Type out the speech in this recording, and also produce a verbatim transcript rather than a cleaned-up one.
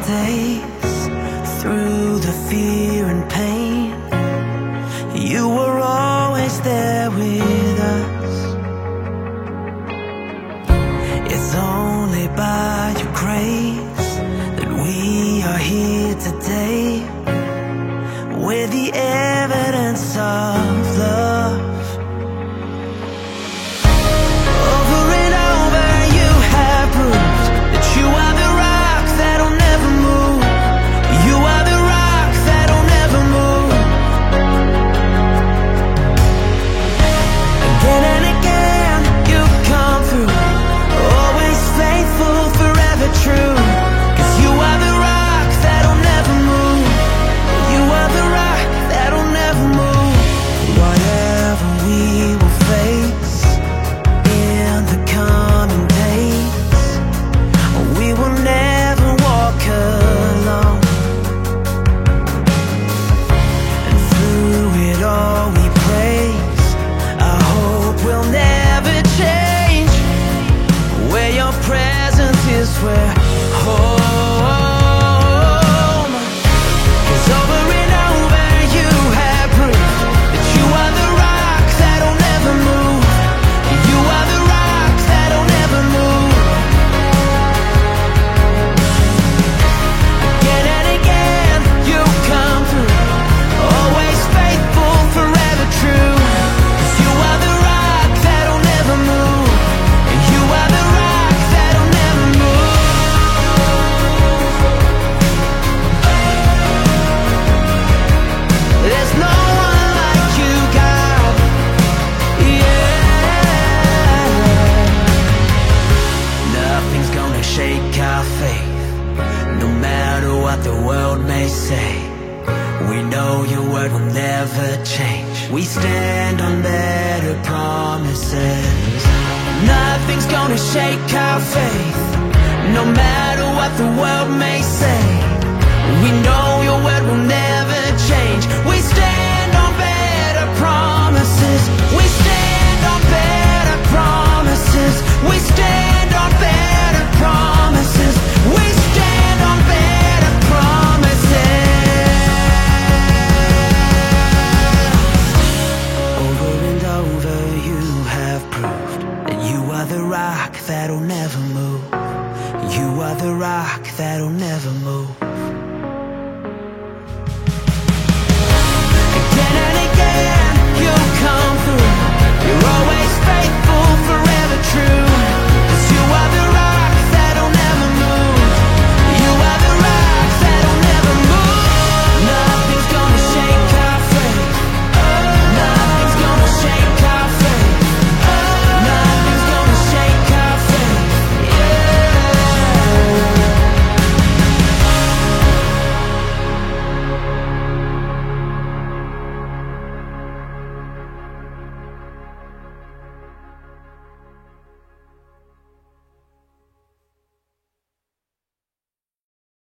days, through the fear and pain, you were always there with us. It's only by your grace that we are here today, with the evidence of love. Where home, 'cause over and over you have proved that you are the rock that'll never move. You are the rock that'll never move. Again and again you come through, always faithful, forever true. 'Cause you are the rock that'll never move. You are the rock that'll never move. Shake our faith, no matter what the world may say. We know your word will never change. We stand on better promises. Nothing's gonna shake our faith, no matter what the world may say. We know your word will never change. We stand on better promises. We stand on better promises. We stand on better promises. We stand on better promises. Over and over you have proved that you are the rock that'll never move. You are the rock that'll never move.